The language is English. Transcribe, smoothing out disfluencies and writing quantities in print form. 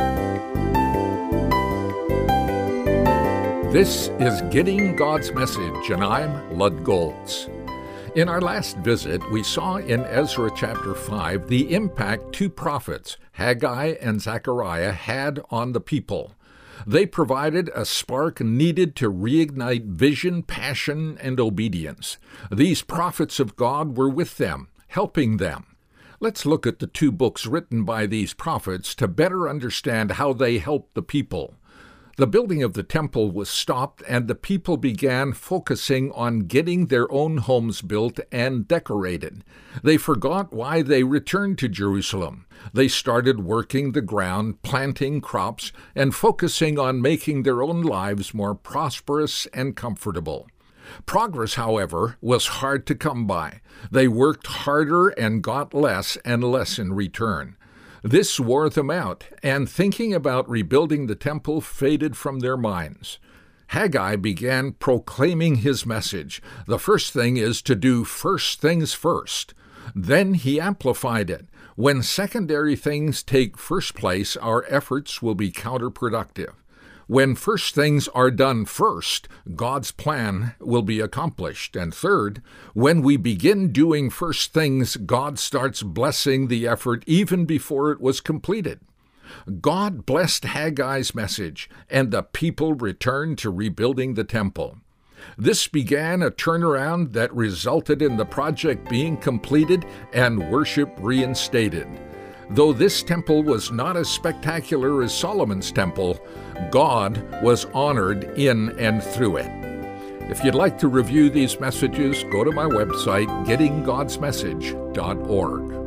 This is Getting God's Message, and I'm Lud Goltz. In our last visit, we saw in Ezra chapter 5 the impact two prophets, Haggai and Zechariah, had on the people. They provided a spark needed to reignite vision, passion, and obedience. These prophets of God were with them, helping them. Let's look at the two books written by these prophets to better understand how they helped the people. The building of the temple was stopped, and the people began focusing on getting their own homes built and decorated. They forgot why they returned to Jerusalem. They started working the ground, planting crops, and focusing on making their own lives more prosperous and comfortable. Progress, however, was hard to come by. They worked harder and got less and less in return. This wore them out, and thinking about rebuilding the temple faded from their minds. Haggai began proclaiming his message. The first thing is to do first things first. Then he amplified it. When secondary things take first place, our efforts will be counterproductive. When first things are done first, God's plan will be accomplished. And third, when we begin doing first things, God starts blessing the effort even before it was completed. God blessed Haggai's message, and the people returned to rebuilding the temple. This began a turnaround that resulted in the project being completed and worship reinstated. Though this temple was not as spectacular as Solomon's temple, God was honored in and through it. If you'd like to review these messages, go to my website, gettinggodsmessage.org.